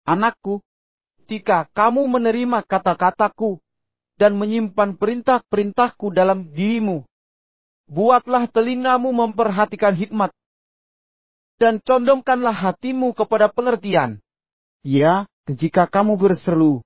Anakku, jika kamu menerima kata-kataku dan menyimpan perintah-perintahku dalam dirimu, buatlah telingamu memperhatikan hikmat, dan condongkanlah hatimu kepada pengertian. Ya, jika kamu berseru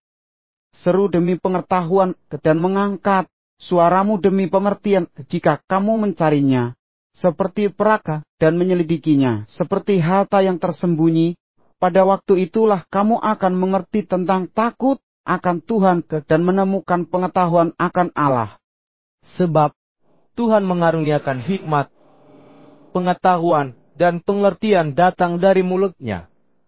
demi pengetahuan dan mengangkat suaramu demi pengertian, jika kamu mencarinya seperti peraka dan menyelidikinya seperti harta yang tersembunyi, pada waktu itulah kamu akan mengerti tentang takut akan Tuhan dan menemukan pengetahuan akan Allah. Sebab Tuhan mengaruniakan hikmat, pengetahuan, dan pengertian datang dari mulutnya.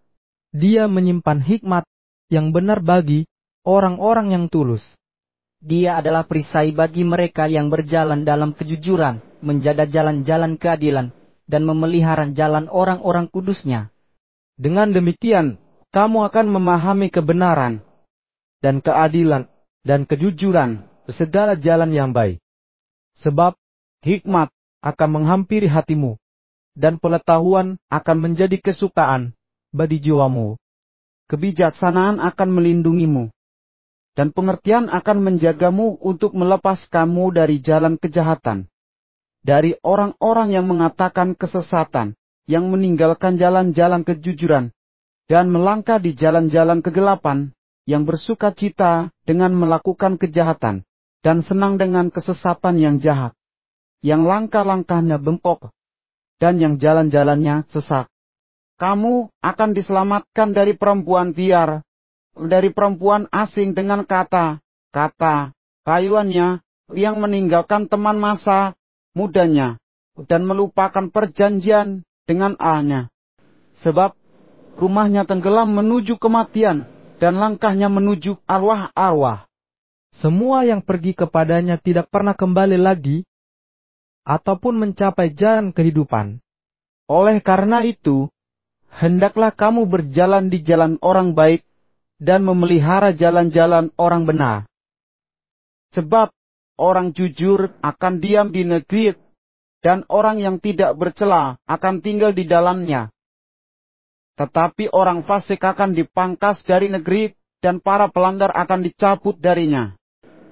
Dia menyimpan hikmat yang benar bagi orang-orang yang tulus. Dia adalah perisai bagi mereka yang berjalan dalam kejujuran, menjaga jalan-jalan keadilan, dan memelihara jalan orang-orang kudusnya. Dengan demikian, kamu akan memahami kebenaran, dan keadilan, dan kejujuran, segala jalan yang baik. Sebab hikmat akan menghampiri hatimu, dan pengetahuan akan menjadi kesukaan bagi jiwamu. Kebijaksanaan akan melindungimu, dan pengertian akan menjagamu untuk melepas kamu dari jalan kejahatan, dari orang-orang yang mengatakan kesesatan, yang meninggalkan jalan-jalan kejujuran, dan melangkah di jalan-jalan kegelapan, yang bersuka cita dengan melakukan kejahatan, dan senang dengan kesesatan yang jahat, yang langkah-langkahnya bengkok, dan yang jalan-jalannya sesat. Kamu akan diselamatkan dari perempuan liar, dari perempuan asing dengan kata rayuannya, yang meninggalkan teman masa mudanya, dan melupakan perjanjian dengan Allahnya. Sebab rumahnya tenggelam menuju kematian, dan langkahnya menuju arwah-arwah. Semua yang pergi kepadanya tidak pernah kembali lagi, ataupun mencapai jalan kehidupan. Oleh karena itu, hendaklah kamu berjalan di jalan orang baik, dan memelihara jalan-jalan orang benar. Sebab orang jujur akan diam di negeri, dan orang yang tidak bercela akan tinggal di dalamnya. Tetapi orang fasik akan dipangkas dari negeri, dan para pelanggar akan dicabut darinya.